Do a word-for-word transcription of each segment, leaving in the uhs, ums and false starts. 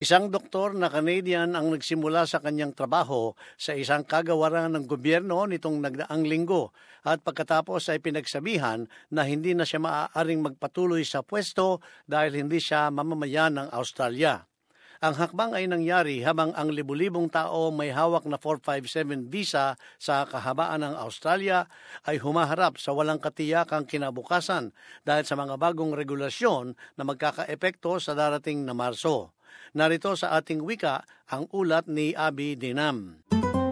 Isang doktor na Canadian ang nagsimula sa kanyang trabaho sa isang kagawaran ng gobyerno nitong nagdaang linggo at pagkatapos ay pinagsabihan na hindi na siya maaaring magpatuloy sa pwesto dahil hindi siya mamamayan ng Australia. Ang hakbang ay nangyari habang ang libu-libong tao may hawak na four fifty-seven visa sa kahabaan ng Australia ay humaharap sa walang katiyakang kinabukasan dahil sa mga bagong regulasyon na magkakaepekto sa darating na Marso. Narito sa ating wika ang ulat ni Abby Dinam.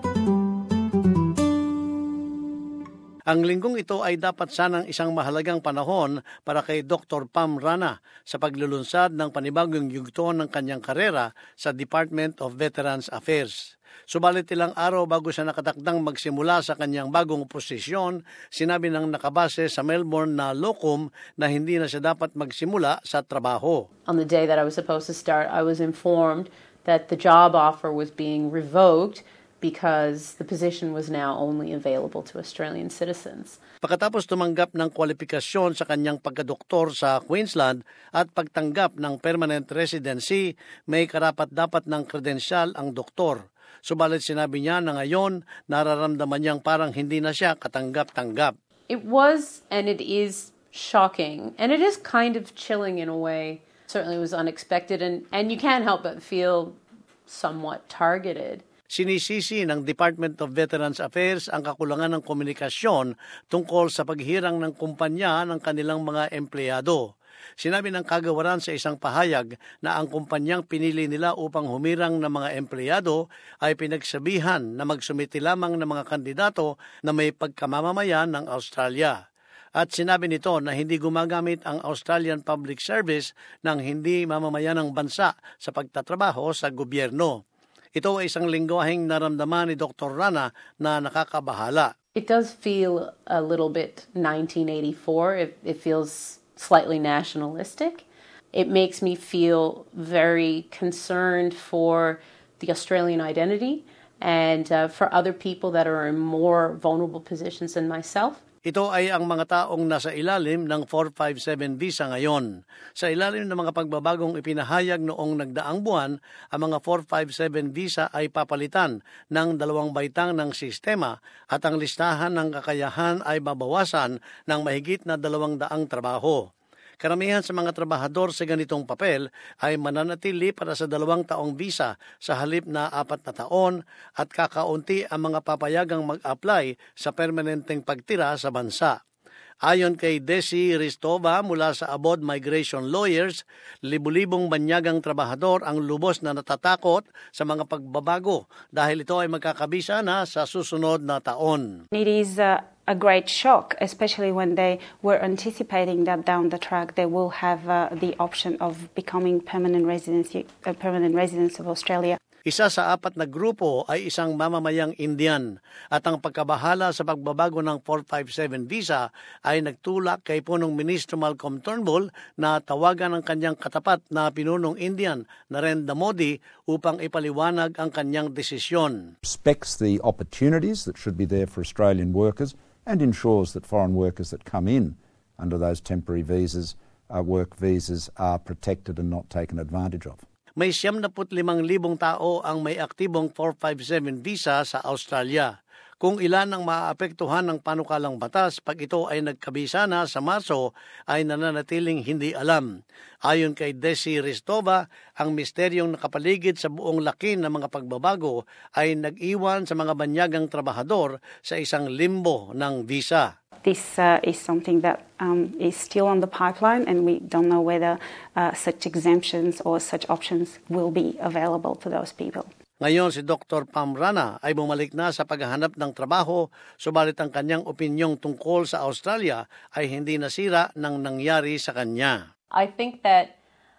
Ang linggong ito ay dapat sanang isang mahalagang panahon para kay Doctor Pam Rana sa paglulunsad ng panibagong yugto ng kanyang karera sa Department of Veterans Affairs. Subalit ilang araw bago siya nakatakdang magsimula sa kanyang bagong posisyon, sinabi ng nakabase sa Melbourne na locum na hindi na siya dapat magsimula sa trabaho. On the day that I was supposed to start, I was informed that the job offer was being revoked because the position was now only available to Australian citizens. Pagkatapos tumanggap ng kwalifikasyon sa kanyang pagkadoktor sa Queensland at pagtanggap ng permanent residency, may karapat-dapat ng kredensyal ang doktor. Subalit sinabi niya na ngayon nararamdaman niyang parang hindi na siya katanggap-tanggap. It was and it is shocking and it is kind of chilling in a way. Certainly it was unexpected and, and you can't help but feel somewhat targeted. Sinisisi ng Department of Veterans Affairs ang kakulangan ng komunikasyon tungkol sa paghirang ng kumpanya ng kanilang mga empleyado. Sinabi ng kagawaran sa isang pahayag na ang kumpanyang pinili nila upang humirang ng mga empleyado ay pinagsabihan na magsumiti lamang ng mga kandidato na may pagkamamamayan ng Australia. At sinabi nito na hindi gumagamit ang Australian Public Service ng hindi mamamayan ng bansa sa pagtatrabaho sa gobyerno. Ito ay isang lingwaheng naramdaman ni Doctor Rana na nakakabahala. It does feel a little bit nineteen eighty-four. It, it feels slightly nationalistic. It makes me feel very concerned for the Australian identity and uh, for other people that are in more vulnerable positions than myself. Ito ay ang mga taong nasa ilalim ng four fifty-seven visa ngayon. Sa ilalim ng mga pagbabagong ipinahayag noong nagdaang buwan, ang mga four fifty-seven visa ay papalitan ng dalawang baitang ng sistema at ang listahan ng kakayahan ay babawasan ng mahigit na dalawang daang trabaho. Karamihan sa mga trabahador sa ganitong papel ay mananatili para sa dalawang taong visa sa halip na apat na taon at kakaunti ang mga papayagang mag-apply sa permanenteng pagtira sa bansa. Ayon kay Desi Ristova mula sa Abod Migration Lawyers, libu-libong banyagang trabahador ang lubos na natatakot sa mga pagbabago dahil ito ay magkakabisa na sa susunod na taon. It is uh, a great shock, especially when they were anticipating that down the track they will have uh, the option of becoming permanent residency, uh, permanent residents of Australia. Isa sa apat na grupo ay isang mamamayang Indian at ang pagkabahala sa pagbabago ng four fifty-seven visa ay nagtulak kay punong Ministro Malcolm Turnbull na tawagan ang kanyang katapat na pinunong Indian, Narendra Modi, upang ipaliwanag ang kanyang desisyon. Respects the opportunities that should be there for Australian workers and ensures that foreign workers that come in under those temporary visas, uh, work visas, are protected and not taken advantage of. May siyam na putlimang libong tao ang may aktibong four fifty-seven visa sa Australia. Kung ilan ang maaapektuhan ng panukalang batas pag ito ay nagkabisa na sa Marso ay nananatiling hindi alam. Ayon kay Desi Ristova, ang misteryong nakapaligid sa buong laki ng mga pagbabago ay nag-iwan sa mga banyagang trabahador sa isang limbo ng visa. This uh, is something that um, is still on the pipeline and we don't know whether uh, such exemptions or such options will be available to those people. Ngayon si Doctor Pam Rana ay bumalik na sa paghahanap ng trabaho, subalit ang kanyang opinyong tungkol sa Australia ay hindi nasira ng nangyari sa kanya. I think that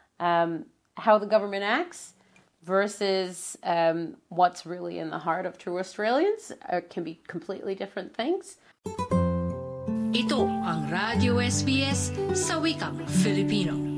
um, how the government acts versus um, what's really in the heart of true Australians uh, can be completely different things. Ito ang Radio S B S sa wikang Filipino.